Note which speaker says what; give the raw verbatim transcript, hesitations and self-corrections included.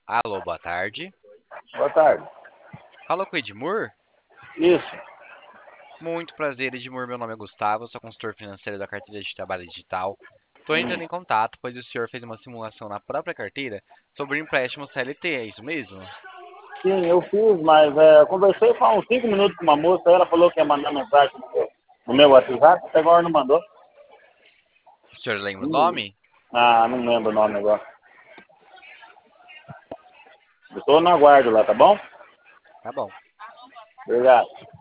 Speaker 1: Alô, boa tarde.
Speaker 2: Boa tarde.
Speaker 1: Fala com o Edmur?
Speaker 2: Isso.
Speaker 1: Muito prazer, Edmur. Meu nome é Gustavo, sou consultor financeiro da carteira de trabalho digital. Estou
Speaker 2: Hum.
Speaker 1: entrando em contato, pois o senhor fez uma simulação na própria carteira sobre o empréstimo C L T, é isso mesmo?
Speaker 2: Sim, eu fiz, mas é, eu conversei há uns cinco minutos com uma moça, ela falou que ia mandar mensagem no meu, no meu WhatsApp, até agora não mandou.
Speaker 1: O senhor lembra o
Speaker 2: Hum.
Speaker 1: nome?
Speaker 2: Ah, não lembro o nome agora. Eu estou no aguardo lá, tá bom?
Speaker 1: Tá bom.
Speaker 2: Obrigado.